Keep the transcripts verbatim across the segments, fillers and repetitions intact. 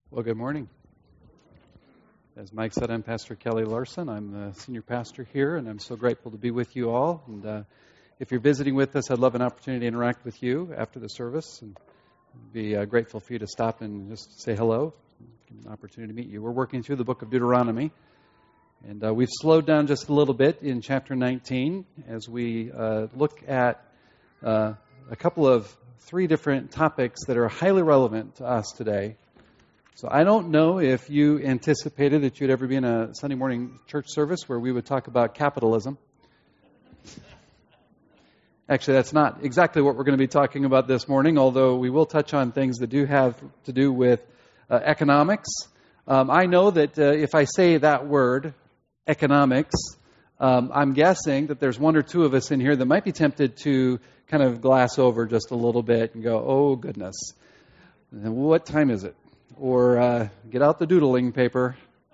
Well, good morning. As Mike said, I'm Pastor Kelly Larson. I'm the senior pastor here, and I'm so grateful to be with you all. And uh, if you're visiting with us, I'd love an opportunity to interact with you after the service, and be uh, grateful for you to stop and just say hello, give an opportunity to meet you. We're working through the book of Deuteronomy, and uh, we've slowed down just a little bit in chapter nineteen as we uh, look at uh, a couple of three different topics that are highly relevant to us today. So I don't know if you anticipated that you'd ever be in a Sunday morning church service where we would talk about capitalism. Actually, that's not exactly what we're going to be talking about this morning, although we will touch on things that do have to do with uh, economics. Um, I know that uh, if I say that word, economics, um, I'm guessing that there's one or two of us in here that might be tempted to kind of glass over just a little bit and go, oh, goodness, what time is it? Or uh, get out the doodling paper.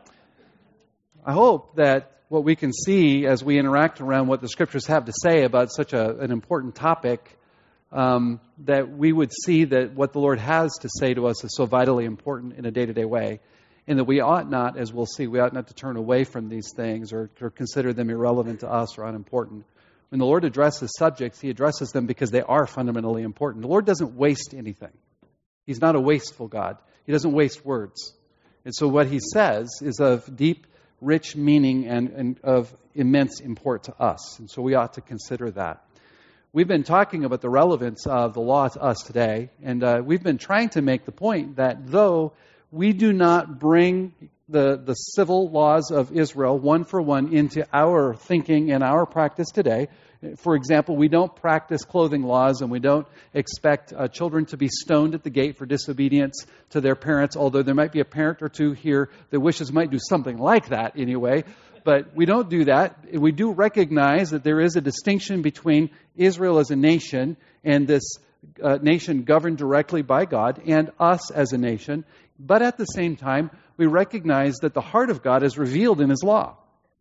I hope that what we can see as we interact around what the Scriptures have to say about such a, an important topic, um, that we would see that what the Lord has to say to us is so vitally important in a day-to-day way, and that we ought not, as we'll see, we ought not to turn away from these things or, or consider them irrelevant to us or unimportant. When the Lord addresses subjects, He addresses them because they are fundamentally important. The Lord doesn't waste anything. He's not a wasteful God. He doesn't waste words. And so what He says is of deep, rich meaning and, and of immense import to us. And so we ought to consider that. We've been talking about the relevance of the law to us today. And uh, we've been trying to make the point that though we do not bring the, the civil laws of Israel one for one into our thinking and our practice today. For example, we don't practice clothing laws, and we don't expect uh, children to be stoned at the gate for disobedience to their parents, although there might be a parent or two here that wishes might do something like that anyway. But we don't do that. We do recognize that there is a distinction between Israel as a nation and this uh, nation governed directly by God and us as a nation. But at the same time, we recognize that the heart of God is revealed in His law.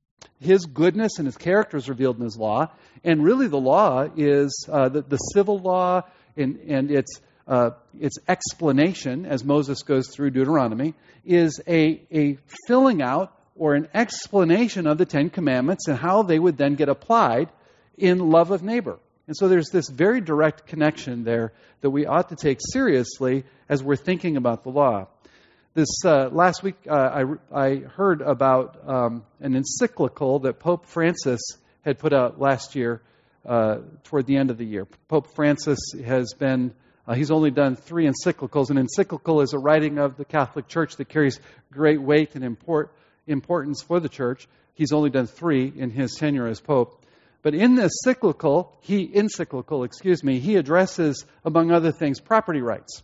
His goodness and His character is revealed in His law. And really the law is uh, the, the civil law and, and its uh, its explanation, as Moses goes through Deuteronomy, is a, a filling out or an explanation of the Ten Commandments and how they would then get applied in love of neighbor. And so there's this very direct connection there that we ought to take seriously as we're thinking about the law. This uh, last week, uh, I, I heard about um, an encyclical that Pope Francis had put out last year, uh, toward the end of the year. Pope Francis has been, uh, he's only done three encyclicals. An encyclical is a writing of the Catholic Church that carries great weight and import, importance for the Church. He's only done three in his tenure as Pope. But in this cyclical, he encyclical, excuse me, he addresses, among other things, property rights.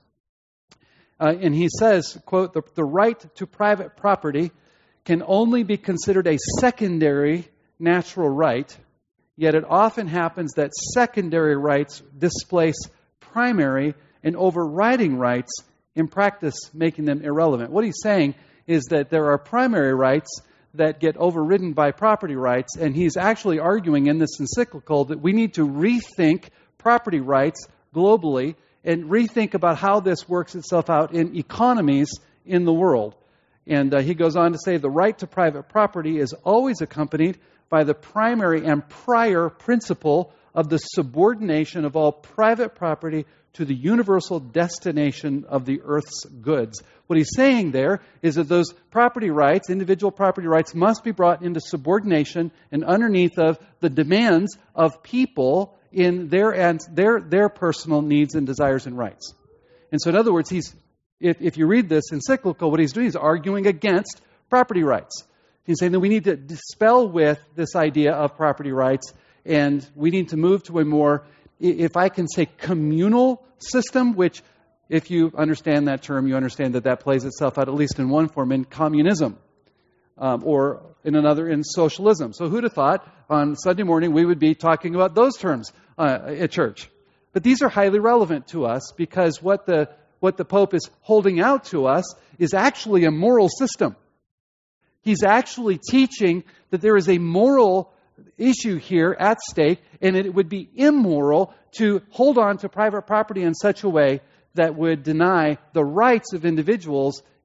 Uh, and he says, quote, the, the right to private property can only be considered a secondary natural right, yet it often happens that secondary rights displace primary and overriding rights, in practice making them irrelevant. What he's saying is that there are primary rights that get overridden by property rights, and he's actually arguing in this encyclical that we need to rethink property rights globally and rethink about how this works itself out in economies in the world. And uh, he goes on to say the right to private property is always accompanied by the primary and prior principle of the subordination of all private property to the universal destination of the earth's goods. What he's saying there is that those property rights, individual property rights, must be brought into subordination and underneath of the demands of people in their and their their personal needs and desires and rights. And so in other words, he's if, if you read this encyclical, what he's doing is arguing against property rights. He's saying that we need to dispel with this idea of property rights, and we need to move to a more, if I can say, communal system, which, if you understand that term, you understand that that plays itself out, at least in one form, in communism, um, or in another, in socialism. So who'd have thought on Sunday morning we would be talking about those terms uh, at church? But these are highly relevant to us because what the what the Pope is holding out to us is actually a moral system. He's actually teaching that there is a moral issue here at stake, and it would be immoral to hold on to private property in such a way that would deny the rights of individuals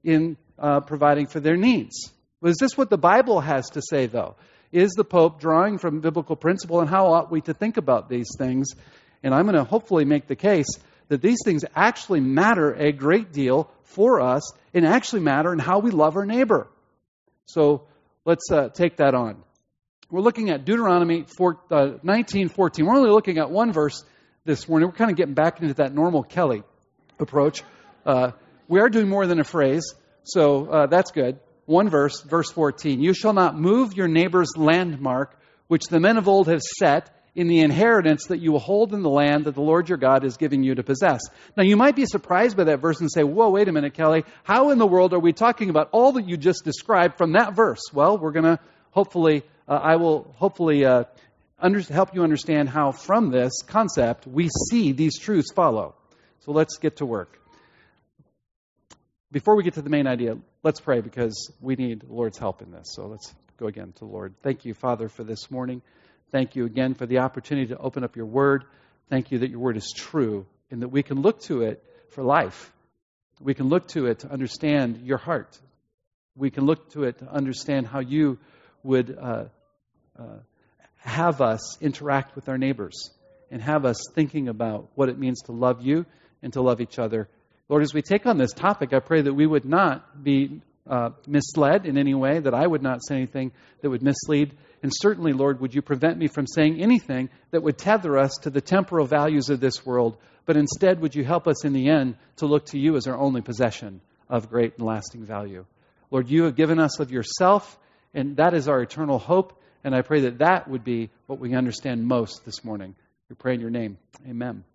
in uh, providing for their needs. Well, is this what the Bible has to say, though? Is the Pope drawing from biblical principle, and how ought we to think about these things? And I'm going to hopefully make the case that these things actually matter a great deal for us and actually matter in how we love our neighbor. So let's uh, take that on. We're looking at Deuteronomy nineteen fourteen. We're only looking at one verse this morning. We're kind of getting back into that normal Kelly approach. Uh, we are doing more than a phrase, so uh, that's good. One verse, verse fourteen. You shall not move your neighbor's landmark, which the men of old have set, in the inheritance that you will hold in the land that the Lord your God is giving you to possess. Now, you might be surprised by that verse and say, whoa, wait a minute, Kelly. How in the world are we talking about all that you just described from that verse? Well, we're going to hopefully, uh, I will hopefully uh, under, help you understand how from this concept we see these truths follow. So let's get to work. Before we get to the main idea, let's pray because we need the Lord's help in this. So let's go again to the Lord. Thank you, Father, for this morning. Thank you again for the opportunity to open up your word. Thank you that your word is true and that we can look to it for life. We can look to it to understand your heart. We can look to it to understand how you would uh, uh, have us interact with our neighbors and have us thinking about what it means to love you and to love each other. Lord, as we take on this topic, I pray that we would not be uh, misled in any way, that I would not say anything that would mislead. And certainly, Lord, would you prevent me from saying anything that would tether us to the temporal values of this world, but instead would you help us in the end to look to you as our only possession of great and lasting value. Lord, you have given us of yourself, and that is our eternal hope, and I pray that that would be what we understand most this morning. We pray in your name. Amen.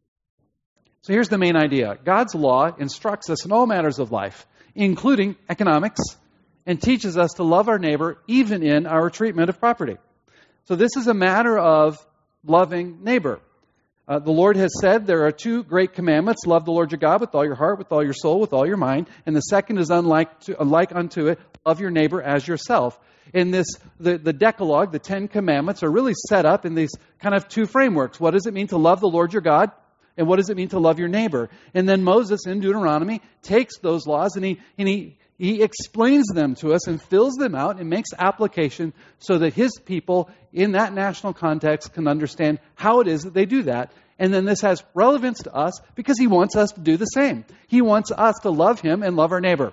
So here's the main idea. God's law instructs us in all matters of life, including economics, and teaches us to love our neighbor even in our treatment of property. So this is a matter of loving neighbor. Uh, the Lord has said there are two great commandments. Love the Lord your God with all your heart, with all your soul, with all your mind. And the second is unlike to, unlike unto it, love your neighbor as yourself. In this, the, the Decalogue, the Ten Commandments, are really set up in these kind of two frameworks. What does it mean to love the Lord your God? And what does it mean to love your neighbor? And then Moses in Deuteronomy takes those laws and he and he He explains them to us and fills them out and makes application so that his people in that national context can understand how it is that they do that. And then this has relevance to us because he wants us to do the same. He wants us to love him and love our neighbor.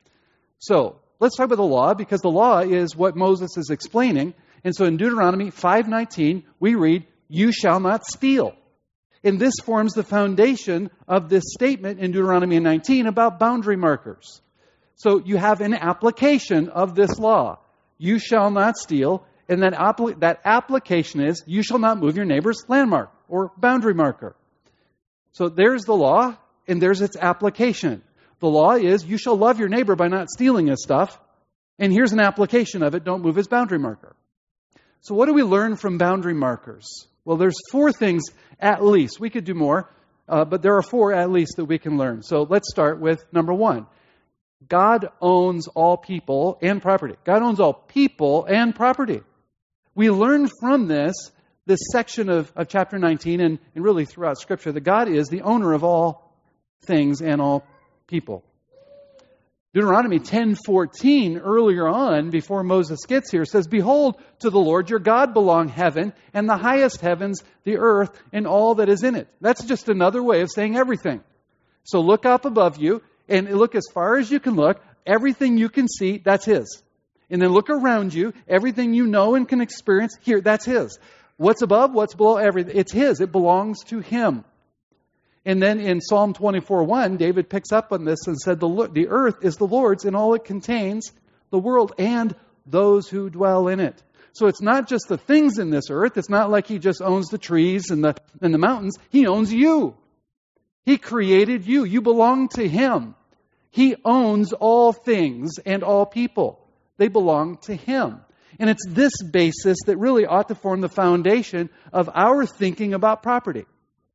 So let's talk about the law because the law is what Moses is explaining. And so in Deuteronomy five nineteen, we read, you shall not steal. And this forms the foundation of this statement in Deuteronomy nineteen about boundary markers. So you have an application of this law. You shall not steal. And that, apl- that application is, you shall not move your neighbor's landmark or boundary marker. So there's the law, and there's its application. The law is, you shall love your neighbor by not stealing his stuff. And here's an application of it, don't move his boundary marker. So what do we learn from boundary markers? Well, there's four things at least. We could do more, uh, but there are four at least that we can learn. So let's start with number one. God owns all people and property. God owns all people and property. We learn from this, this section of, of chapter nineteen, and, and really throughout Scripture, that God is the owner of all things and all people. Deuteronomy ten fourteen, earlier on, before Moses gets here, says, behold, to the Lord your God belong heaven, and the highest heavens, the earth, and all that is in it. That's just another way of saying everything. So look up above you, and look as far as you can look. Everything you can see, that's His. And then look around you. Everything you know and can experience, here, that's His. What's above, what's below, everything, it's His. It belongs to Him. And then in Psalm twenty-four one, David picks up on this and said, the, the earth is the Lord's and all it contains, the world and those who dwell in it. So it's not just the things in this earth. It's not like He just owns the trees and the, and the mountains. He owns you. He created you. You belong to Him. He owns all things and all people. They belong to Him. And it's this basis that really ought to form the foundation of our thinking about property.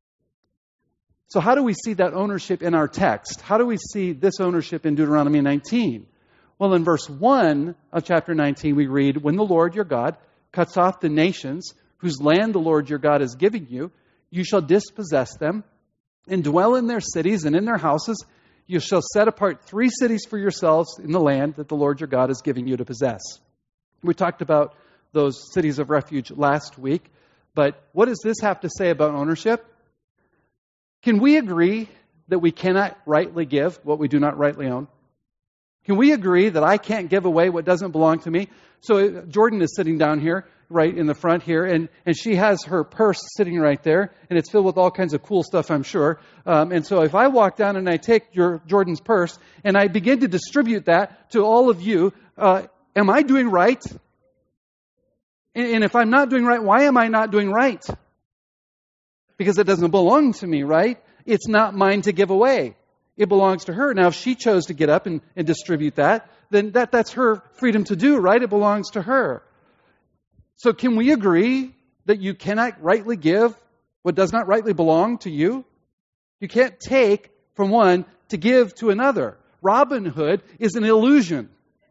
So how do we see that ownership in our text? How do we see this ownership in Deuteronomy nineteen? Well, in verse one of chapter nineteen, we read, when the Lord your God cuts off the nations whose land the Lord your God is giving you, you shall dispossess them and dwell in their cities and in their houses. You shall set apart three cities for yourselves in the land that the Lord your God is giving you to possess. We talked about those cities of refuge last week, but what does this have to say about ownership? Can we agree that we cannot rightly give what we do not rightly own? Can we agree that I can't give away what doesn't belong to me? So Jordan is sitting down here, right in the front here, and, and she has her purse sitting right there, and it's filled with all kinds of cool stuff, I'm sure. Um, and so if I walk down and I take your Jordan's purse, and I begin to distribute that to all of you, uh, am I doing right? And, and if I'm not doing right, why am I not doing right? Because it doesn't belong to me, right? It's not mine to give away. It belongs to her. Now, if she chose to get up and, and distribute that, then that, that's her freedom to do, right? It belongs to her. So can we agree that you cannot rightly give what does not rightly belong to you? You can't take from one to give to another. Robin Hood is an illusion.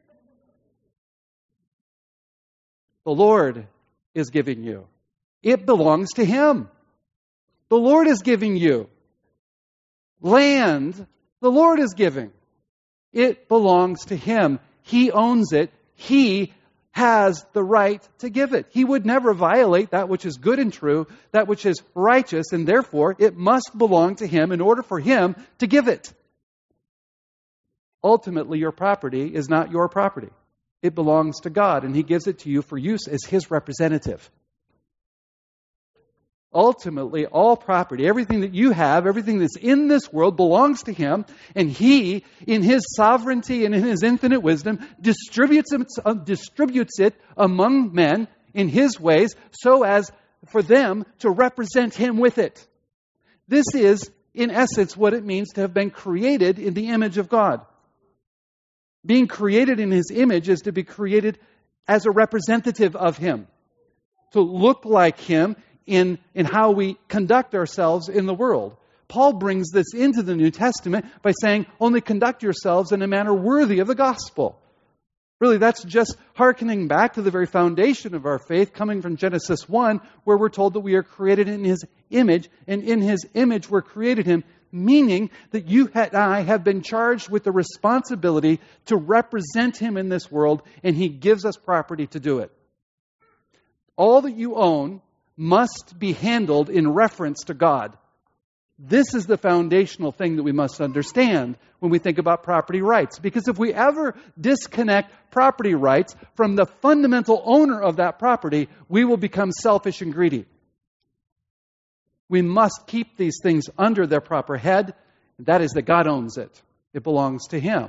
The Lord is giving you. It belongs to Him. The Lord is giving you. Land, the Lord is giving. It belongs to Him. He owns it. He has the right to give it. He would never violate that which is good and true, that which is righteous, and therefore it must belong to Him in order for Him to give it. Ultimately, your property is not your property. It belongs to God, and He gives it to you for use as His representative. Ultimately, all property, everything that you have, everything that's in this world belongs to Him, and He, in His sovereignty and in His infinite wisdom, distributes it, uh, distributes it among men in His ways so as for them to represent Him with it. This is, in essence, what it means to have been created in the image of God. Being created in His image is to be created as a representative of Him, to look like Him in, in how we conduct ourselves in the world. Paul brings this into the New Testament by saying, only conduct yourselves in a manner worthy of the gospel. Really, that's just hearkening back to the very foundation of our faith, coming from Genesis one, where we're told that we are created in His image, and in His image we're created Him, meaning that you and I have been charged with the responsibility to represent Him in this world, and He gives us property to do it. All that you own must be handled in reference to God. This is the foundational thing that we must understand when we think about property rights. Because if we ever disconnect property rights from the fundamental owner of that property, we will become selfish and greedy. We must keep these things under their proper head. That is that God owns it. It belongs to Him.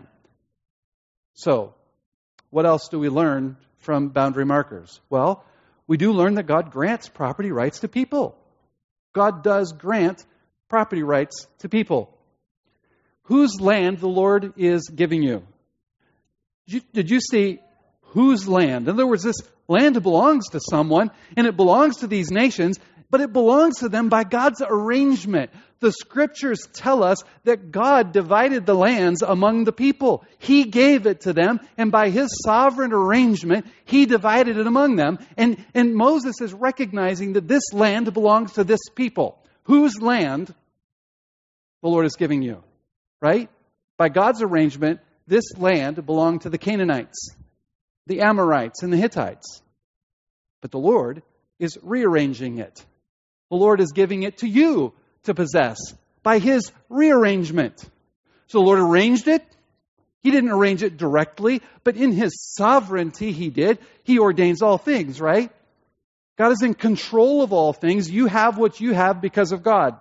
So, what else do we learn from boundary markers? Well, we do learn that God grants property rights to people. God does grant property rights to people. Whose land the Lord is giving you? Did you, did you see whose land? In other words, this land belongs to someone, and it belongs to these nations, but it belongs to them by God's arrangement. The Scriptures tell us that God divided the lands among the people. He gave it to them, and by His sovereign arrangement, He divided it among them. And, and Moses is recognizing that this land belongs to this people. Whose land the Lord is giving you, right? By God's arrangement, this land belonged to the Canaanites, the Amorites, and the Hittites. But the Lord is rearranging it. The Lord is giving it to you to possess by His rearrangement. So the Lord arranged it. He didn't arrange it directly, but in His sovereignty He did. He ordains all things, right? God is in control of all things. You have what you have because of God.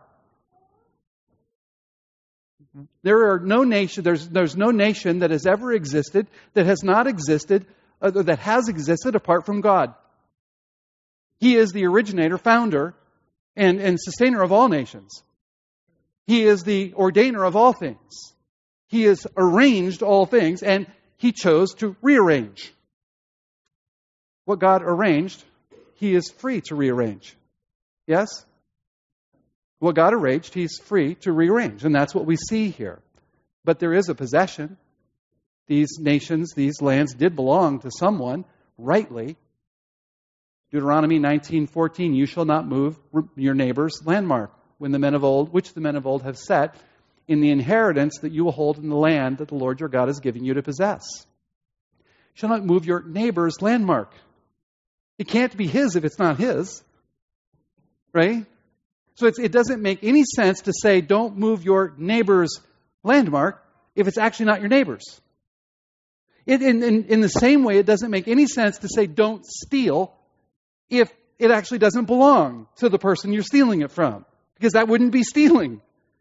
There are no nation, there's, there's no nation that has ever existed that has not existed, uh, that has existed apart from God. He is the originator, founder, and, and sustainer of all nations. He is the ordainer of all things. He has arranged all things, and He chose to rearrange. What God arranged, He is free to rearrange. Yes? What God arranged, He's free to rearrange. And that's what we see here. But there is a possession. These nations, these lands did belong to someone rightly. Deuteronomy nineteen fourteen, you shall not move your neighbor's landmark when the men of old, which the men of old have set in the inheritance that you will hold in the land that the Lord your God is giving you to possess. You shall not move your neighbor's landmark. It can't be his if it's not his. Right? So it's, it doesn't make any sense to say don't move your neighbor's landmark if it's actually not your neighbor's. It, in, in, in the same way, it doesn't make any sense to say don't steal if it actually doesn't belong to the person you're stealing it from, because that wouldn't be stealing.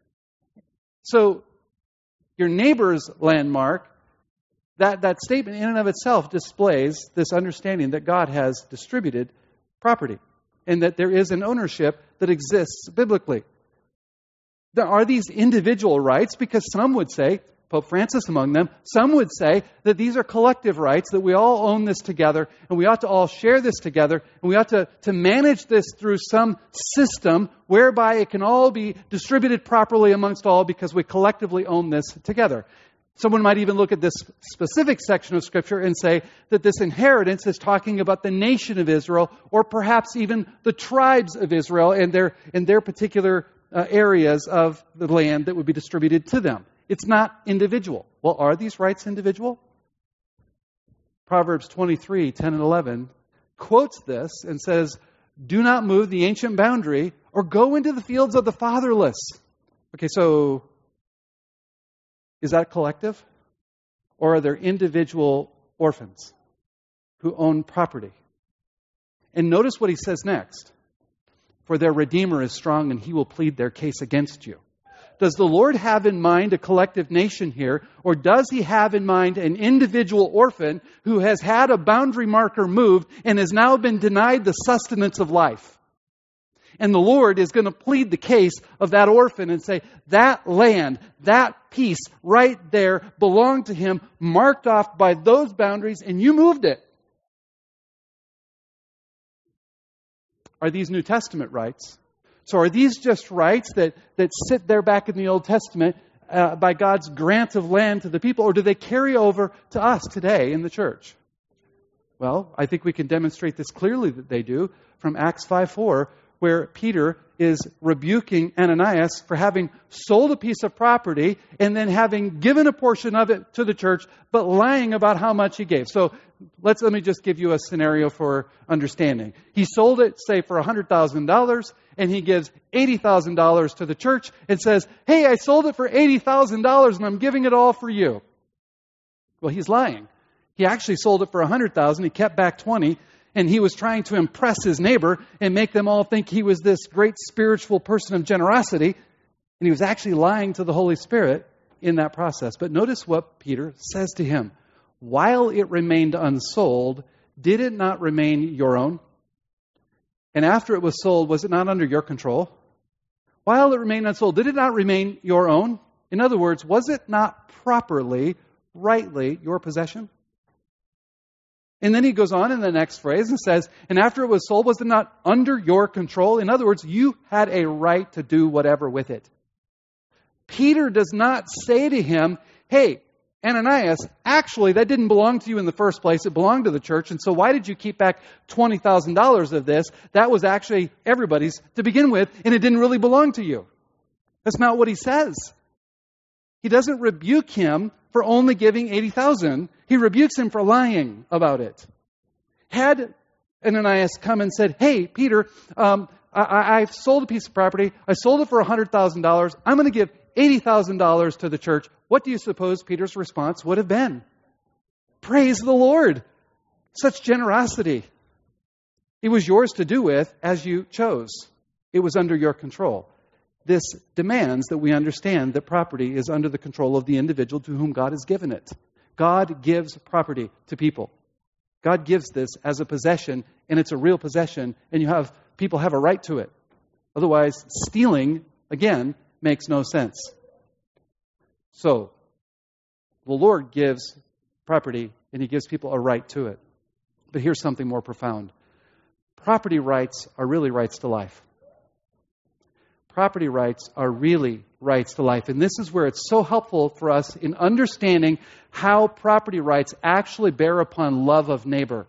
So your neighbor's landmark, that, that statement in and of itself displays this understanding that God has distributed property and that there is an ownership that exists biblically. There are these individual rights, because some would say, Pope Francis among them, some would say that these are collective rights, that we all own this together, and we ought to all share this together, and we ought to, to manage this through some system whereby it can all be distributed properly amongst all because we collectively own this together. Someone might even look at this specific section of Scripture and say that this inheritance is talking about the nation of Israel, or perhaps even the tribes of Israel and their, and their particular uh, areas of the land that would be distributed to them. It's not individual. Well, are these rights individual? Proverbs twenty-three, ten and eleven quotes this and says, do not move the ancient boundary or go into the fields of the fatherless. Okay, so is that collective? Or are there individual orphans who own property? And notice what he says next. For their Redeemer is strong and he will plead their case against you. Does the Lord have in mind a collective nation here, or does he have in mind an individual orphan who has had a boundary marker moved and has now been denied the sustenance of life? And the Lord is going to plead the case of that orphan and say, that land, that piece right there belonged to him, marked off by those boundaries, and you moved it. Are these New Testament rights? So are these just rights that, that sit there back in the Old Testament uh, by God's grant of land to the people, or do they carry over to us today in the church? Well, I think we can demonstrate this clearly that they do from Acts five four, where Peter is rebuking Ananias for having sold a piece of property and then having given a portion of it to the church, but lying about how much he gave. So let's let me just give you a scenario for understanding. He sold it, say, for one hundred thousand dollars, and he gives eighty thousand dollars to the church and says, hey, I sold it for eighty thousand dollars and I'm giving it all for you. Well, he's lying. He actually sold it for one hundred thousand dollars. He kept back twenty. And he was trying to impress his neighbor and make them all think he was this great spiritual person of generosity. And he was actually lying to the Holy Spirit in that process. But notice what Peter says to him. While it remained unsold, did it not remain your own? And after it was sold, was it not under your control? While it remained unsold, did it not remain your own? In other words, was it not properly, rightly your possession? And then he goes on in the next phrase and says, and after it was sold, was it not under your control? In other words, you had a right to do whatever with it. Peter does not say to him, hey, Ananias, actually, that didn't belong to you in the first place. It belonged to the church. And so why did you keep back twenty thousand dollars of this? That was actually everybody's to begin with, and it didn't really belong to you. That's not what he says. He doesn't rebuke him for only giving eighty thousand dollars. He rebukes him for lying about it. Had Ananias come and said, hey, Peter, um, I, I've sold a piece of property. I sold it for one hundred thousand dollars. I'm going to give eighty thousand dollars to the church. What do you suppose Peter's response would have been? Praise the Lord. Such generosity. It was yours to do with as you chose. It was under your control. This demands that we understand that property is under the control of the individual to whom God has given it. God gives property to people. God gives this as a possession, and it's a real possession, and you have people have a right to it. Otherwise, stealing, again, makes no sense. So, the Lord gives property, and he gives people a right to it. But here's something more profound. Property rights are really rights to life. Property rights are really rights to life. And this is where it's so helpful for us in understanding how property rights actually bear upon love of neighbor.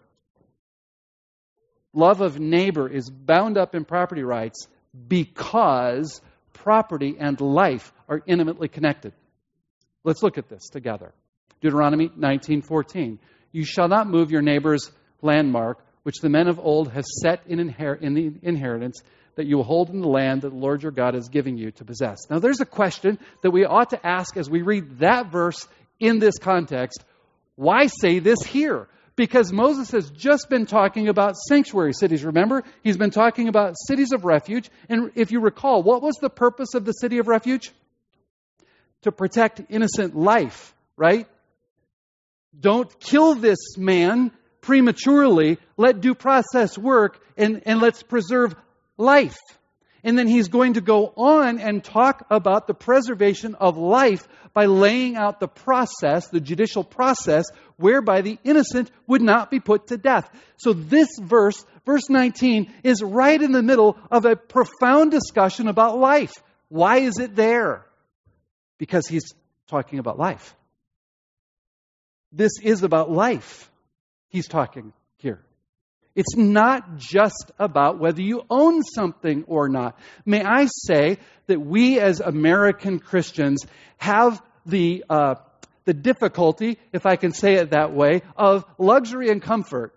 Love of neighbor is bound up in property rights because property and life are intimately connected. Let's look at this together. Deuteronomy nineteen fourteen. You shall not move your neighbor's landmark, which the men of old have set in, inher- in the inheritance, that you will hold in the land that the Lord your God is giving you to possess. Now there's a question that we ought to ask as we read that verse in this context. Why say this here? Because Moses has just been talking about sanctuary cities, remember? He's been talking about cities of refuge. And if you recall, what was the purpose of the city of refuge? To protect innocent life, right? Don't kill this man prematurely. Let due process work, and, and let's preserve life. And then he's going to go on and talk about the preservation of life by laying out the process, the judicial process, whereby the innocent would not be put to death. So this verse, verse nineteen, is right in the middle of a profound discussion about life. Why is it there? Because he's talking about life. This is about life he's talking here. It's not just about whether you own something or not. May I say that we as American Christians have the uh, the difficulty, if I can say it that way, of luxury and comfort.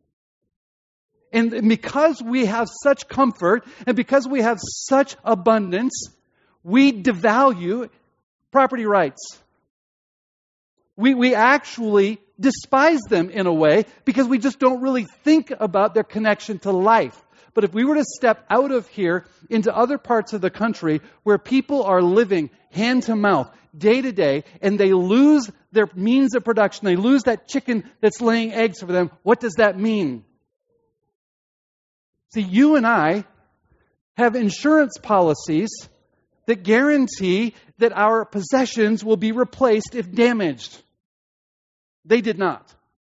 And because we have such comfort and because we have such abundance, we devalue property rights. We we actually despise them in a way because we just don't really think about their connection to life. But if we were to step out of here into other parts of the country where people are living hand to mouth, day to day, and they lose their means of production, they lose that chicken that's laying eggs for them, what does that mean? See, you and I have insurance policies that guarantee that our possessions will be replaced if damaged. They did not.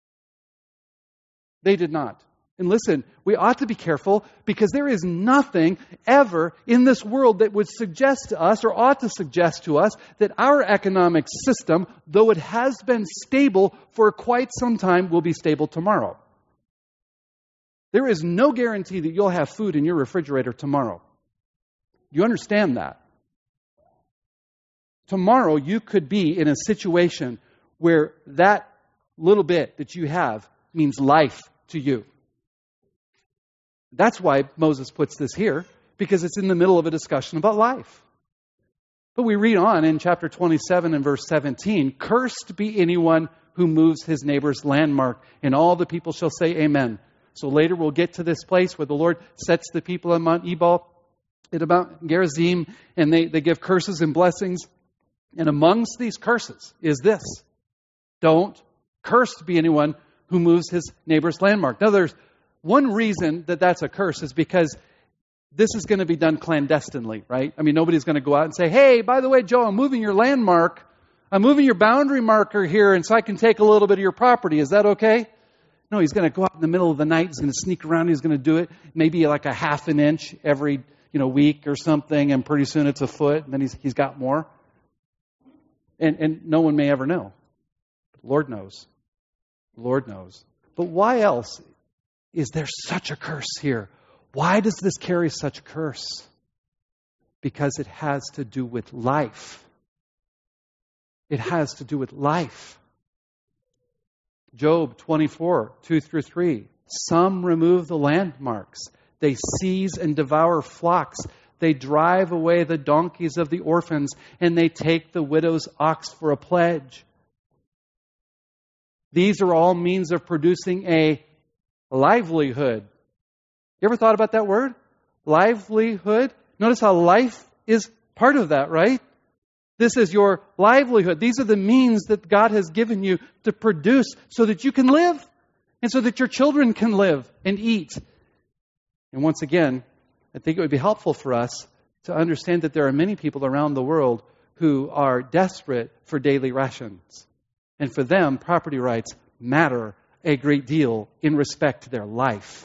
They did not. And listen, we ought to be careful because there is nothing ever in this world that would suggest to us or ought to suggest to us that our economic system, though it has been stable for quite some time, will be stable tomorrow. There is no guarantee that you'll have food in your refrigerator tomorrow. You understand that? Tomorrow you could be in a situation where that little bit that you have means life to you. That's why Moses puts this here, because it's in the middle of a discussion about life. But we read on in chapter twenty-seven and verse seventeen, "Cursed be anyone who moves his neighbor's landmark, and all the people shall say amen." So later we'll get to this place where the Lord sets the people on Mount Ebal, at Mount Gerizim, and they, they give curses and blessings. And amongst these curses is this: don't cursed be anyone who moves his neighbor's landmark. Now there's one reason that that's a curse is because this is going to be done clandestinely, right? I mean, nobody's going to go out and say, "Hey, by the way, Joe, I'm moving your landmark. I'm moving your boundary marker here, and so I can take a little bit of your property. Is that okay?" No, he's going to go out in the middle of the night. He's going to sneak around. He's going to do it maybe like a half an inch every, you know, week or something, and pretty soon it's a foot, and then he's he's got more. And and no one may ever know. But the Lord knows. The Lord knows. But why else is there such a curse here? Why does this carry such a curse? Because it has to do with life. It has to do with life. Job twenty-four, two through three. Some remove the landmarks. They seize and devour flocks. They drive away the donkeys of the orphans, and they take the widow's ox for a pledge. These are all means of producing a livelihood. You ever thought about that word? Livelihood? Notice how life is part of that, right? This is your livelihood. These are the means that God has given you to produce so that you can live and so that your children can live and eat. And once again, I think it would be helpful for us to understand that there are many people around the world who are desperate for daily rations. And for them, property rights matter a great deal in respect to their life.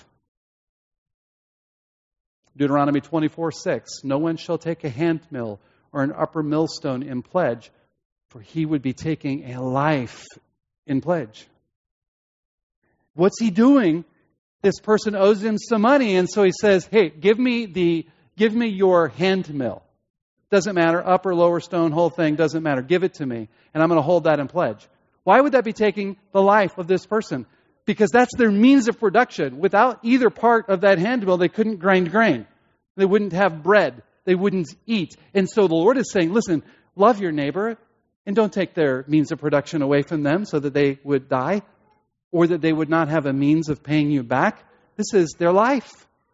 Deuteronomy twenty-four six, "No one shall take a handmill or an upper millstone in pledge, for he would be taking a life in pledge." What's he doing? This person owes him some money, and so he says, "Hey, give me the give me your hand mill." Doesn't matter. Upper, lower stone, whole thing, doesn't matter. Give it to me, and I'm going to hold that in pledge. Why would that be taking the life of this person? Because that's their means of production. Without either part of that handmill, they couldn't grind grain. They wouldn't have bread. They wouldn't eat. And so the Lord is saying, listen, love your neighbor and don't take their means of production away from them so that they would die or that they would not have a means of paying you back. This is their life.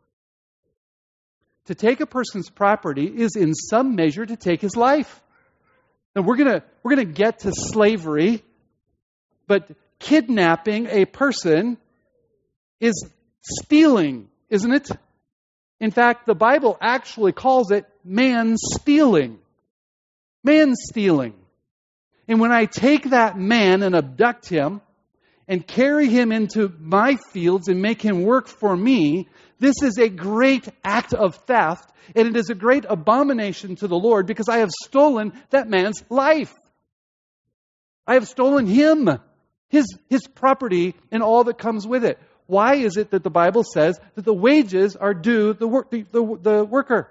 To take a person's property is in some measure to take his life. And we're going to we're going to get to slavery, but kidnapping a person is stealing, isn't it? In fact, the Bible actually calls it man stealing. Man stealing. And when I take that man and abduct him and carry him into my fields and make him work for me, this is a great act of theft, and it is a great abomination to the Lord because I have stolen that man's life. I have stolen him, his, his property, and all that comes with it. Why is it that the Bible says that the wages are due the, work, the, the, the worker?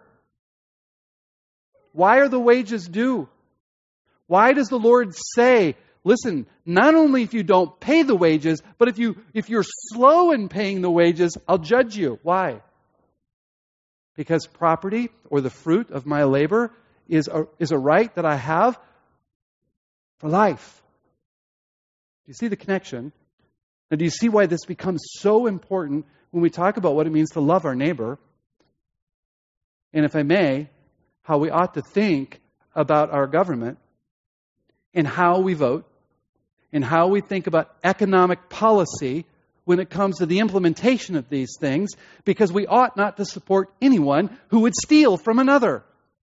Why are the wages due? Why does the Lord say, listen, not only if you don't pay the wages, but if, you, if you're slow in paying the wages, I'll judge you. Why? Because property or the fruit of my labor is a, is a right that I have for life. Do you see the connection? Now, do you see why this becomes so important when we talk about what it means to love our neighbor? And if I may, how we ought to think about our government and how we vote and how we think about economic policy when it comes to the implementation of these things, because we ought not to support anyone who would steal from another.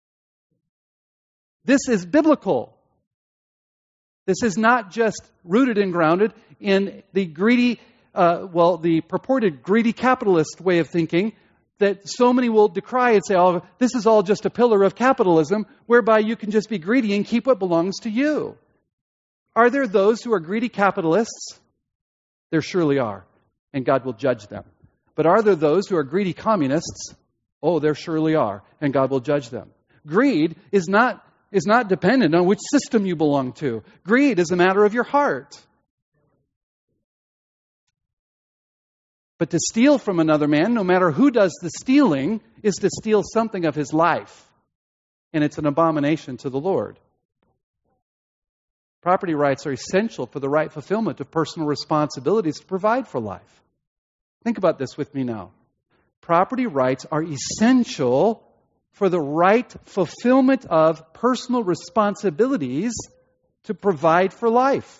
This is biblical. This is not just rooted and grounded in the greedy, uh, well, the purported greedy capitalist way of thinking that so many will decry and say, oh, this is all just a pillar of capitalism, whereby you can just be greedy and keep what belongs to you. Are there those who are greedy capitalists? There surely are, and God will judge them. But are there those who are greedy communists? Oh, there surely are, and God will judge them. Greed is not, is not dependent on which system you belong to. Greed is a matter of your heart. But to steal from another man, no matter who does the stealing, is to steal something of his life. And it's an abomination to the Lord. Property rights are essential for the right fulfillment of personal responsibilities to provide for life. Think about this with me now. Property rights are essential for the right fulfillment of personal responsibilities to provide for life.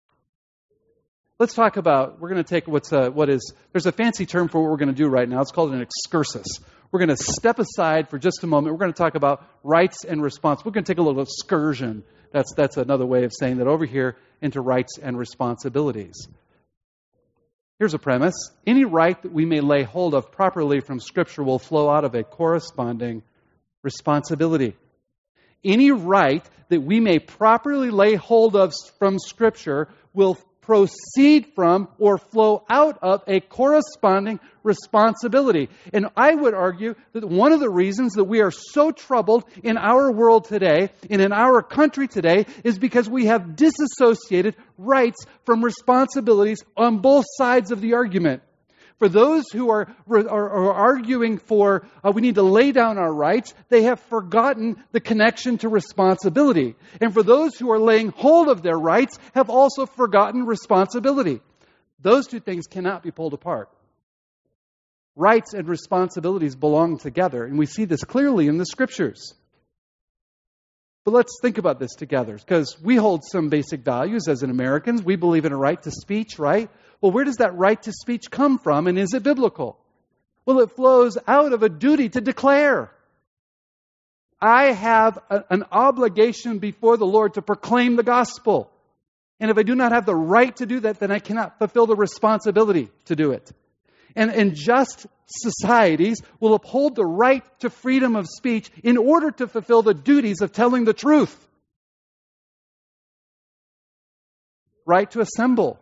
Let's talk about, we're going to take what's a, what is, there's a fancy term for what we're going to do right now. It's called an excursus. We're going to step aside for just a moment. We're going to talk about rights and response. We're going to take a little excursion. That's, that's another way of saying that over here into rights and responsibilities. Here's a premise. Any right that we may lay hold of properly from Scripture will flow out of a corresponding responsibility. Any right that we may properly lay hold of from Scripture will proceed from or flow out of a corresponding responsibility. And I would argue that one of the reasons that we are so troubled in our world today and in our country today is because we have disassociated rights from responsibilities on both sides of the argument. For those who are, are, are arguing for uh, we need to lay down our rights, they have forgotten the connection to responsibility. And for those who are laying hold of their rights, have also forgotten responsibility. Those two things cannot be pulled apart. Rights and responsibilities belong together, and we see this clearly in the Scriptures. But let's think about this together, because we hold some basic values as an Americans. We believe in a right to speech, right? Well, where does that right to speech come from, and is it biblical? Well, it flows out of a duty to declare. I have a, an obligation before the Lord to proclaim the gospel. And if I do not have the right to do that, then I cannot fulfill the responsibility to do it. And, and just societies will uphold the right to freedom of speech in order to fulfill the duties of telling the truth. Right to assemble.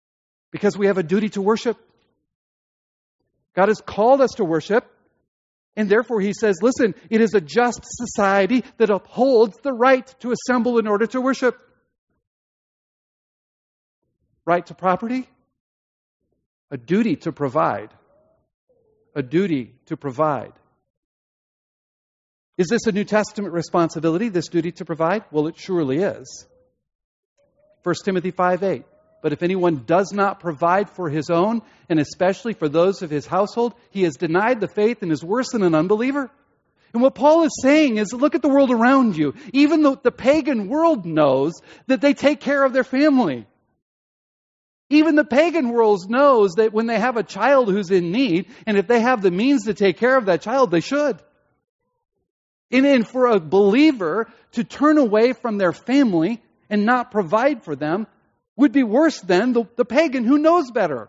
Because we have a duty to worship. God has called us to worship. And therefore he says, listen, it is a just society that upholds the right to assemble in order to worship. Right to property? A duty to provide. A duty to provide. Is this a New Testament responsibility, this duty to provide? Well, it surely is. First Timothy five eight. But if anyone does not provide for his own, and especially for those of his household, he has denied the faith and is worse than an unbeliever. And what Paul is saying is, look at the world around you. Even though the pagan world knows that they take care of their family. Even the pagan world knows that when they have a child who's in need, and if they have the means to take care of that child, they should. And, and for a believer to turn away from their family and not provide for them would be worse than the, the pagan who knows better.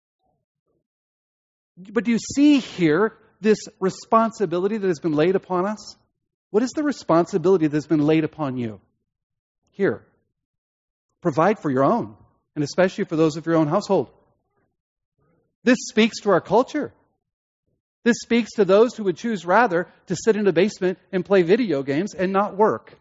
But do you see here this responsibility that has been laid upon us? What is the responsibility that has been laid upon you? Here. Provide for your own, and especially for those of your own household. This speaks to our culture. This speaks to those who would choose rather to sit in a basement and play video games and not work.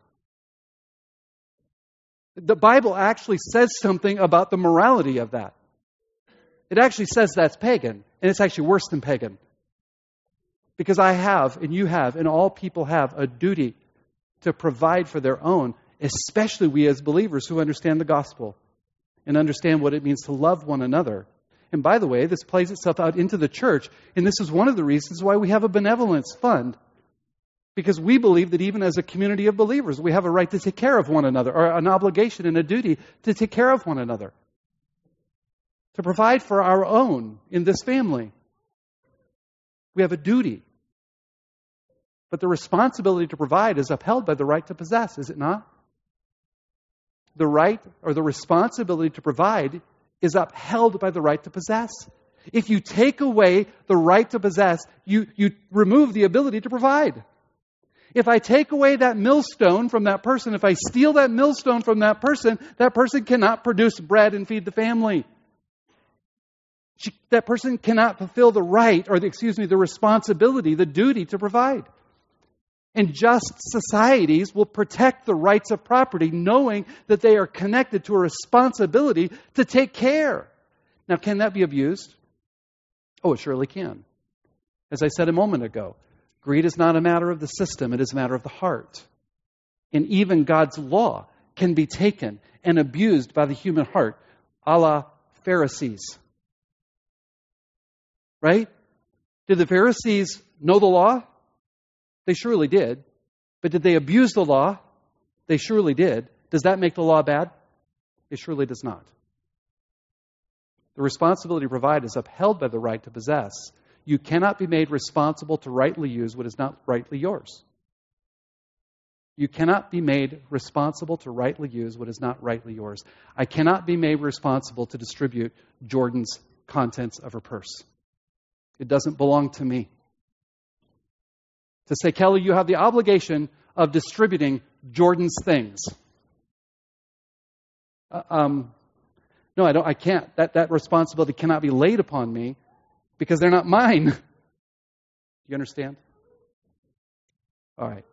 The Bible actually says something about the morality of that. It actually says that's pagan, and it's actually worse than pagan. Because I have, and you have, and all people have a duty to provide for their own, especially we as believers who understand the gospel and understand what it means to love one another. And by the way, this plays itself out into the church, and this is one of the reasons why we have a benevolence fund. Because we believe that even as a community of believers, we have a right to take care of one another, or an obligation and a duty to take care of one another. To provide for our own in this family. We have a duty. But the responsibility to provide is upheld by the right to possess, is it not? The right or the responsibility to provide is upheld by the right to possess. If you take away the right to possess, you, you remove the ability to provide. If I take away that millstone from that person, if I steal that millstone from that person, that person cannot produce bread and feed the family. She, that person cannot fulfill the right, or the, excuse me, the responsibility, the duty to provide. And just societies will protect the rights of property, knowing that they are connected to a responsibility to take care. Now, can that be abused? Oh, it surely can. As I said a moment ago, greed is not a matter of the system, it is a matter of the heart. And even God's law can be taken and abused by the human heart, a la Pharisees. Right? Did the Pharisees know the law? They surely did. But did they abuse the law? They surely did. Does that make the law bad? It surely does not. The responsibility to provide is upheld by the right to possess. You cannot be made responsible to rightly use what is not rightly yours. You cannot be made responsible to rightly use what is not rightly yours. I cannot be made responsible to distribute Jordan's contents of her purse. It doesn't belong to me. To say, Kelly, you have the obligation of distributing Jordan's things. Uh, um, no, I don't. I can't. That, that responsibility cannot be laid upon me because they're not mine. Do you understand? All right.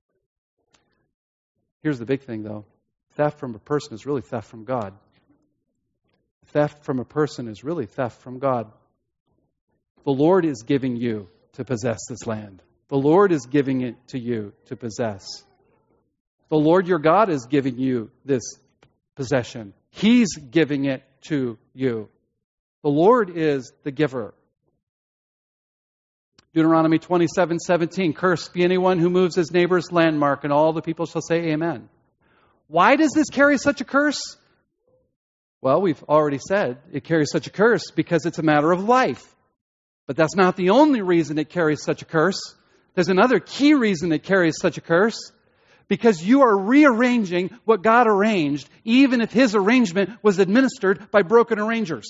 Here's the big thing, though. Theft from a person is really theft from God. Theft from a person is really theft from God. The Lord is giving you to possess this land. The Lord is giving it to you to possess. The Lord your God is giving you this possession. He's giving it to you. The Lord is the giver. Deuteronomy twenty-seven seventeen, cursed be anyone who moves his neighbor's landmark, and all the people shall say amen. Why does this carry such a curse? Well, we've already said it carries such a curse because it's a matter of life. But that's not the only reason it carries such a curse. There's another key reason it carries such a curse. Because you are rearranging what God arranged, even if His arrangement was administered by broken arrangers.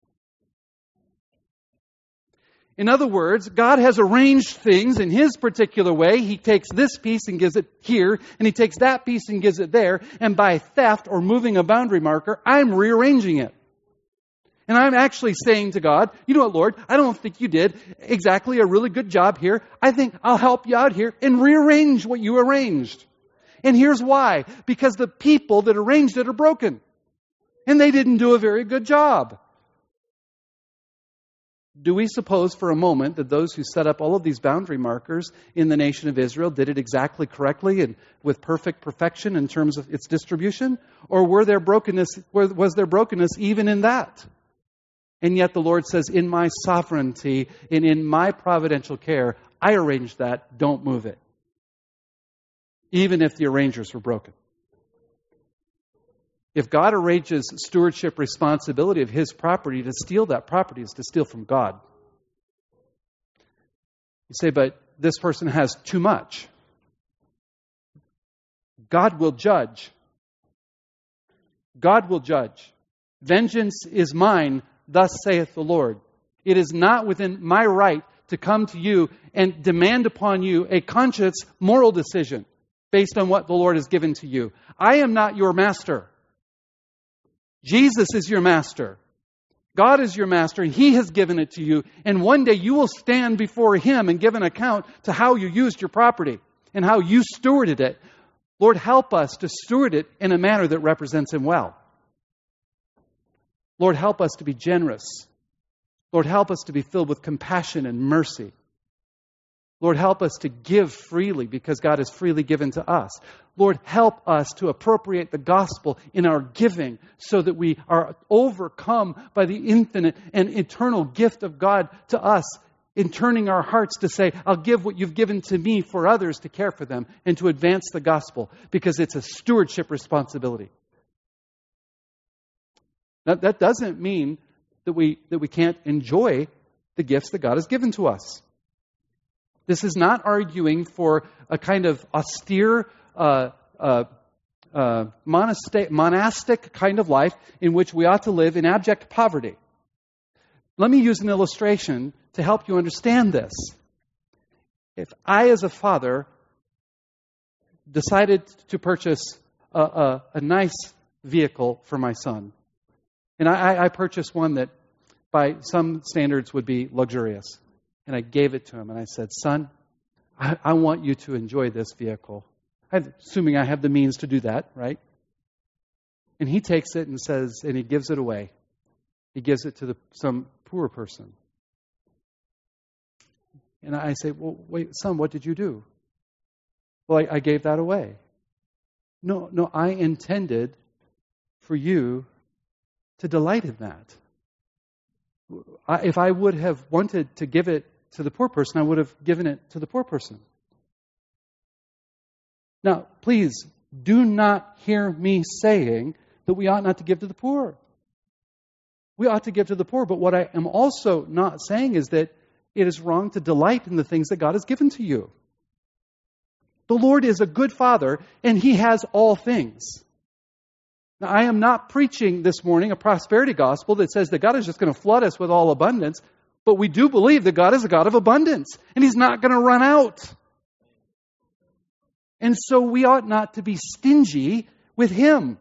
In other words, God has arranged things in His particular way. He takes this piece and gives it here, and He takes that piece and gives it there. And by theft or moving a boundary marker, I'm rearranging it. And I'm actually saying to God, you know what, Lord, I don't think you did exactly a really good job here. I think I'll help you out here and rearrange what you arranged. And here's why. Because the people that arranged it are broken. And they didn't do a very good job. Do we suppose for a moment that those who set up all of these boundary markers in the nation of Israel did it exactly correctly and with perfect perfection in terms of its distribution? Or were there brokenness, was there brokenness even in that? And yet the Lord says, in my sovereignty and in my providential care, I arranged that, don't move it. Even if the arrangers were broken. If God arranges stewardship responsibility of His property, to steal that property is to steal from God. You say, but this person has too much. God will judge. God will judge. Vengeance is mine, thus saith the Lord. It is not within my right to come to you and demand upon you a conscious moral decision based on what the Lord has given to you. I am not your master. Jesus is your master. God is your master, and He has given it to you. And one day you will stand before Him and give an account to how you used your property and how you stewarded it. Lord, help us to steward it in a manner that represents Him well. Lord, help us to be generous. Lord, help us to be filled with compassion and mercy. Lord, help us to give freely because God has freely given to us. Lord, help us to appropriate the gospel in our giving so that we are overcome by the infinite and eternal gift of God to us in turning our hearts to say, I'll give what you've given to me for others to care for them and to advance the gospel because it's a stewardship responsibility. Now, that doesn't mean that we, that we can't enjoy the gifts that God has given to us. This is not arguing for a kind of austere, uh, uh, uh, monastic, monastic kind of life in which we ought to live in abject poverty. Let me use an illustration to help you understand this. If I, as a father, decided to purchase a, a, a nice vehicle for my son, and I, I purchased one that by some standards would be luxurious, and I gave it to him, and I said, son, I, I want you to enjoy this vehicle. I'm assuming I have the means to do that, right? And he takes it and says, and he gives it away. He gives it to the, some poor person. And I say, well, wait, son, what did you do? Well, I, I gave that away. No, no, I intended for you to delight in that. I, if I would have wanted to give it to the poor person, I would have given it to the poor person. Now, please do not hear me saying that we ought not to give to the poor. We ought to give to the poor, but what I am also not saying is that it is wrong to delight in the things that God has given to you. The Lord is a good Father, and He has all things. Now, I am not preaching this morning a prosperity gospel that says that God is just going to flood us with all abundance, but we do believe that God is a God of abundance, and He's not going to run out. And so we ought not to be stingy with Him.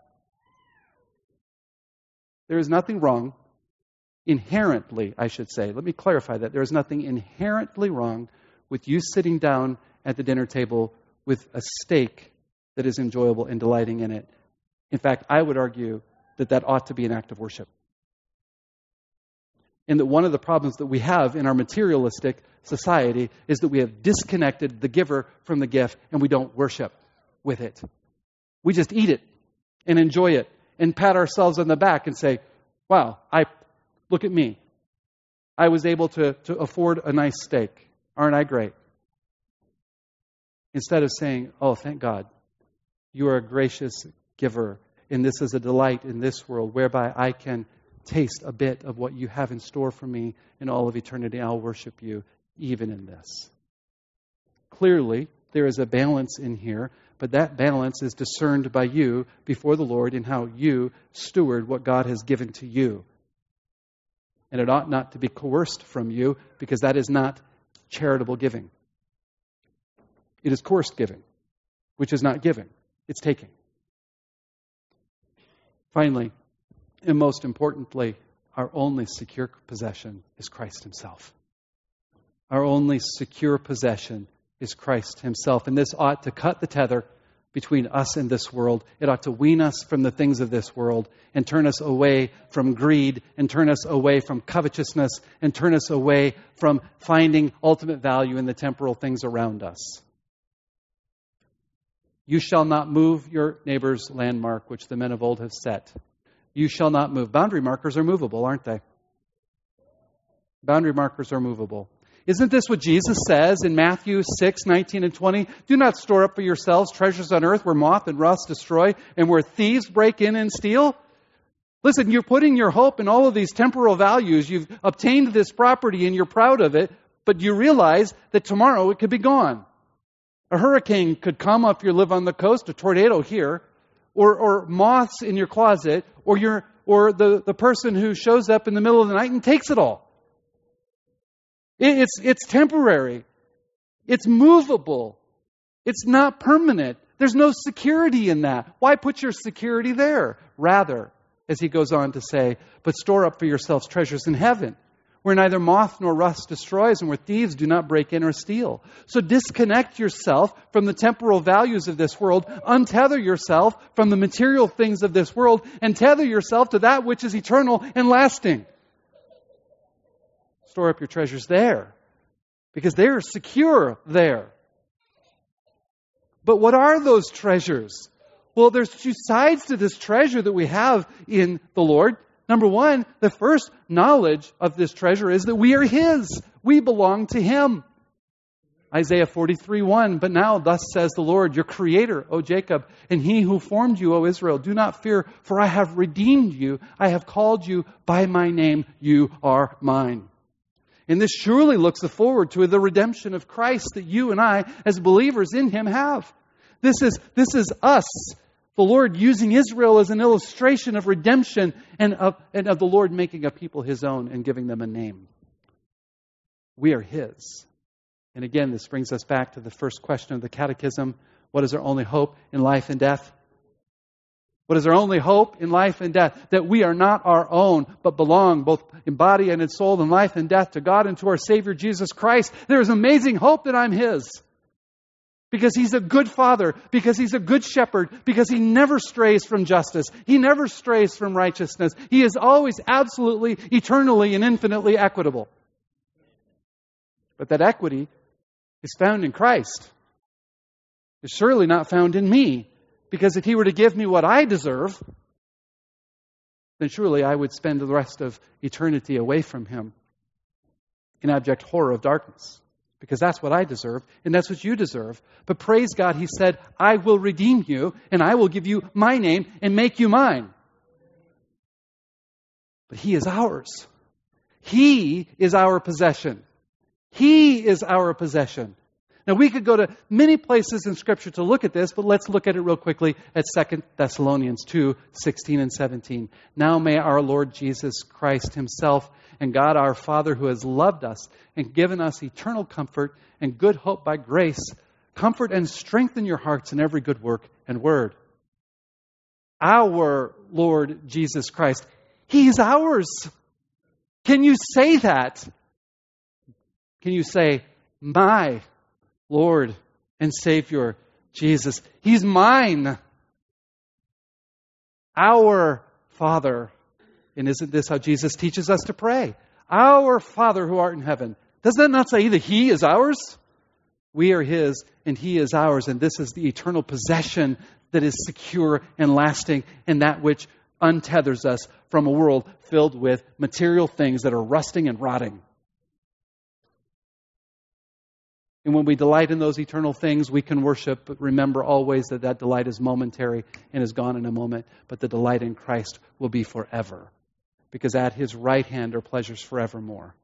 There is nothing wrong, inherently, I should say. Let me clarify that. There is nothing inherently wrong with you sitting down at the dinner table with a steak that is enjoyable and delighting in it. In fact, I would argue that that ought to be an act of worship. And that one of the problems that we have in our materialistic society is that we have disconnected the giver from the gift and we don't worship with it. We just eat it and enjoy it and pat ourselves on the back and say, wow, I look at me. I was able to, to afford a nice steak. Aren't I great? Instead of saying, oh, thank God, you are a gracious giver, and this is a delight in this world whereby I can taste a bit of what you have in store for me in all of eternity. I'll worship you even in this. Clearly, there is a balance in here, but that balance is discerned by you before the Lord in how you steward what God has given to you. And it ought not to be coerced from you, because that is not charitable giving. It is coerced giving, which is not giving. It's taking. Finally, and most importantly, our only secure possession is Christ himself. Our only secure possession is Christ himself. And this ought to cut the tether between us and this world. It ought to wean us from the things of this world and turn us away from greed and turn us away from covetousness and turn us away from finding ultimate value in the temporal things around us. You shall not move your neighbor's landmark, which the men of old have set. You shall not move. Boundary markers are movable, aren't they? Boundary markers are movable. Isn't this what Jesus says in Matthew six, nineteen and twenty? Do not store up for yourselves treasures on earth where moth and rust destroy and where thieves break in and steal. Listen, you're putting your hope in all of these temporal values. You've obtained this property and you're proud of it, but you realize that tomorrow it could be gone. A hurricane could come if you live on the coast, a tornado here, or, or moths in your closet, or your or the, the person who shows up in the middle of the night and takes it all. It's, it's temporary. It's movable. It's not permanent. There's no security in that. Why put your security there? Rather, as he goes on to say, but store up for yourselves treasures in heaven, where neither moth nor rust destroys and where thieves do not break in or steal. So disconnect yourself from the temporal values of this world, untether yourself from the material things of this world, and tether yourself to that which is eternal and lasting. Store up your treasures there, because they're secure there. But what are those treasures? Well, there's two sides to this treasure that we have in the Lord. Number one, the first knowledge of this treasure is that we are His. We belong to Him. Isaiah forty-three one, but now thus says the Lord, your Creator, O Jacob, and He who formed you, O Israel, do not fear, for I have redeemed you. I have called you by my name. You are mine. And this surely looks forward to the redemption of Christ that you and I, as believers in Him, have. This is, this is us, the Lord using Israel as an illustration of redemption and of, and of the Lord making a people His own and giving them a name. We are His. And again, this brings us back to the first question of the Catechism. What is our only hope in life and death? What is our only hope in life and death? That we are not our own, but belong both in body and in soul, in life and death, to God and to our Savior Jesus Christ. There is amazing hope that I'm His. Because He's a good Father, because He's a good shepherd, because He never strays from justice. He never strays from righteousness. He is always absolutely, eternally, and infinitely equitable. But that equity is found in Christ. It's surely not found in me. Because if He were to give me what I deserve, then surely I would spend the rest of eternity away from Him in abject horror of darkness. Because that's what I deserve, and that's what you deserve. But praise God, He said, I will redeem you, and I will give you my name and make you mine. But He is ours. He is our possession. He is our possession. Now, we could go to many places in Scripture to look at this, but let's look at it real quickly at Second Thessalonians two, sixteen and seventeen. Now may our Lord Jesus Christ Himself and God our Father, who has loved us and given us eternal comfort and good hope by grace, comfort and strengthen your hearts in every good work and word. Our Lord Jesus Christ, He is ours. Can you say that? Can you say, my Lord and Savior, Jesus? He's mine. Our Father. And isn't this how Jesus teaches us to pray? Our Father who art in heaven. Does that not say that He is ours? We are His and He is ours. And this is the eternal possession that is secure and lasting, and that which untethers us from a world filled with material things that are rusting and rotting. And when we delight in those eternal things, we can worship, but remember always that that delight is momentary and is gone in a moment. But the delight in Christ will be forever, because at His right hand are pleasures forevermore.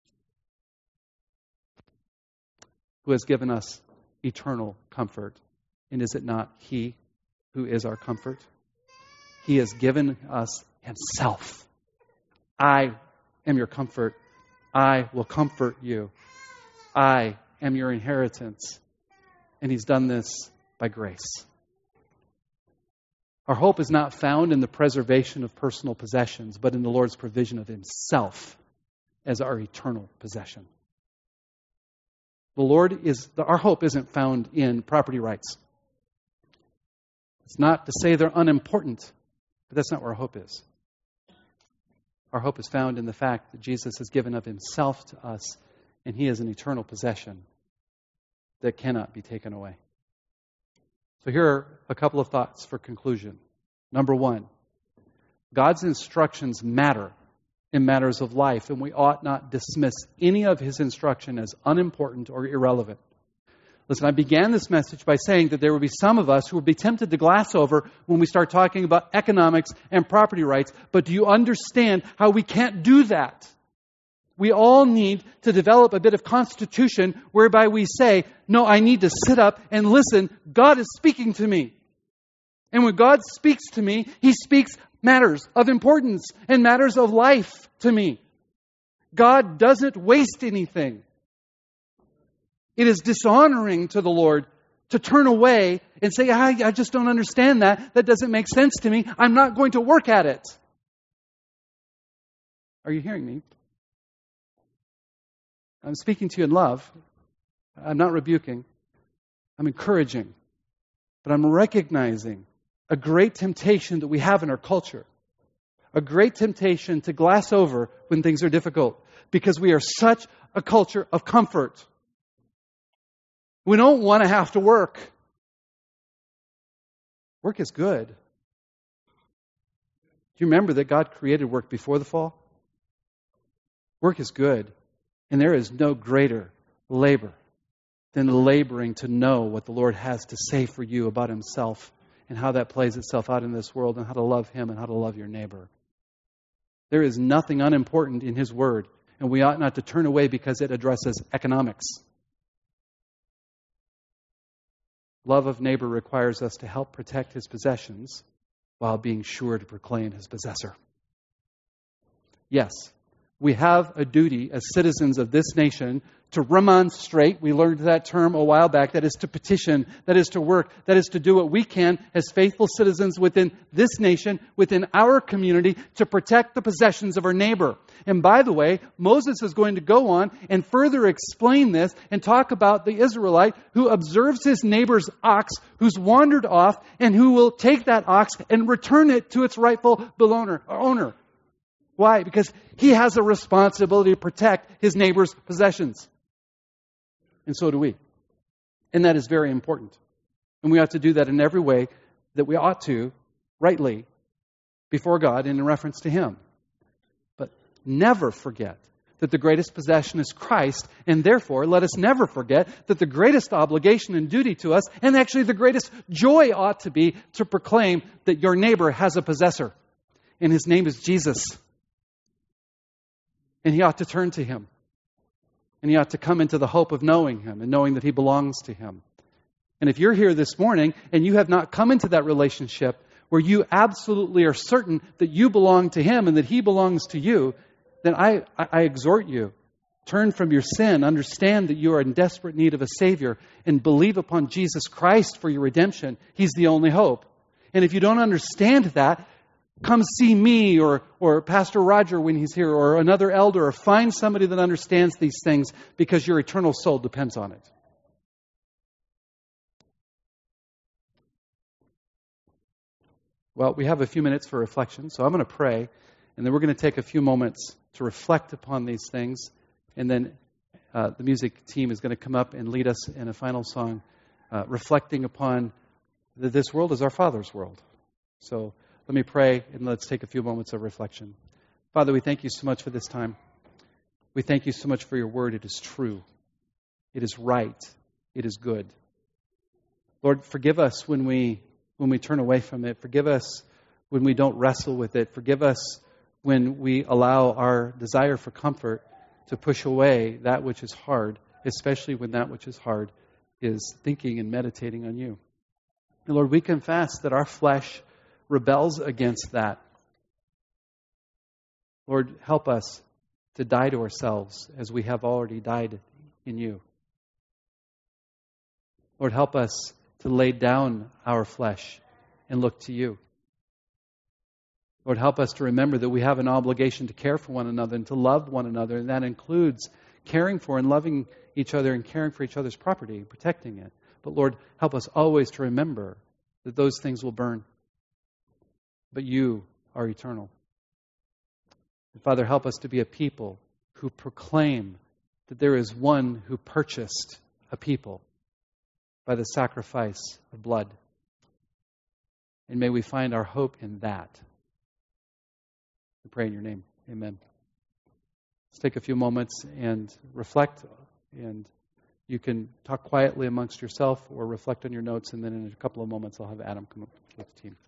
Who has given us eternal comfort. And is it not He who is our comfort? He has given us Himself. I am your comfort. I will comfort you. I am your inheritance. And He's done this by grace. Our hope is not found in the preservation of personal possessions, but in the Lord's provision of Himself as our eternal possession. The Lord is, our hope isn't found in property rights. It's not to say they're unimportant, but that's not where our hope is. Our hope is found in the fact that Jesus has given of Himself to us, and He is an eternal possession that cannot be taken away. So here are a couple of thoughts for conclusion. Number one, God's instructions matter in matters of life, and we ought not dismiss any of His instruction as unimportant or irrelevant. Listen, I began this message by saying that there would be some of us who would be tempted to glass over when we start talking about economics and property rights. But do you understand how we can't do that? We all need to develop a bit of constitution whereby we say, no, I need to sit up and listen. God is speaking to me. And when God speaks to me, He speaks matters of importance and matters of life to me. God doesn't waste anything. It is dishonoring to the Lord to turn away and say, I, I just don't understand that. That doesn't make sense to me. I'm not going to work at it. Are you hearing me? I'm speaking to you in love. I'm not rebuking. I'm encouraging. But I'm recognizing a great temptation that we have in our culture. A great temptation to glass over when things are difficult. Because we are such a culture of comfort. We don't want to have to work. Work is good. Do you remember that God created work before the fall? Work is good. And there is no greater labor than laboring to know what the Lord has to say for you about Himself and how that plays itself out in this world and how to love Him and how to love your neighbor. There is nothing unimportant in His Word, and we ought not to turn away because it addresses economics. Love of neighbor requires us to help protect his possessions while being sure to proclaim his possessor. Yes, we have a duty as citizens of this nation to remonstrate. We learned that term a while back. That is to petition. That is to work. That is to do what we can as faithful citizens within this nation, within our community, to protect the possessions of our neighbor. And by the way, Moses is going to go on and further explain this and talk about the Israelite who observes his neighbor's ox, who's wandered off, and who will take that ox and return it to its rightful owner. Why? Because he has a responsibility to protect his neighbor's possessions. And so do we. And that is very important. And we ought to do that in every way that we ought to, rightly, before God and in reference to Him. But never forget that the greatest possession is Christ, and therefore let us never forget that the greatest obligation and duty to us, and actually the greatest joy ought to be to proclaim that your neighbor has a possessor. And his name is Jesus. And he ought to turn to Him. And he ought to come into the hope of knowing Him and knowing that he belongs to Him. And if you're here this morning and you have not come into that relationship where you absolutely are certain that you belong to Him and that He belongs to you, then I, I, I exhort you, turn from your sin, understand that you are in desperate need of a Savior, and believe upon Jesus Christ for your redemption. He's the only hope. And if you don't understand that, come see me or, or Pastor Roger when he's here, or another elder, or find somebody that understands these things, because your eternal soul depends on it. Well, we have a few minutes for reflection, so I'm going to pray, and then we're going to take a few moments to reflect upon these things, and then uh, the music team is going to come up and lead us in a final song, uh, reflecting upon that this world is our Father's world. So let me pray, and let's take a few moments of reflection. Father, we thank You so much for this time. We thank You so much for Your word. It is true. It is right. It is good. Lord, forgive us when we when we turn away from it. Forgive us when we don't wrestle with it. Forgive us when we allow our desire for comfort to push away that which is hard, especially when that which is hard is thinking and meditating on You. And Lord, we confess that our flesh rebels against that. Lord, help us to die to ourselves as we have already died in You. Lord, help us to lay down our flesh and look to You. Lord, help us to remember that we have an obligation to care for one another and to love one another, and that includes caring for and loving each other and caring for each other's property, protecting it. But Lord, help us always to remember that those things will burn. But you are eternal. And Father, help us to be a people who proclaim that there is one who purchased a people by the sacrifice of blood. And may we find our hope in that. We pray in your name. Amen. Let's take a few moments and reflect, and you can talk quietly amongst yourself or reflect on your notes, and then in a couple of moments I'll have Adam come up with the team.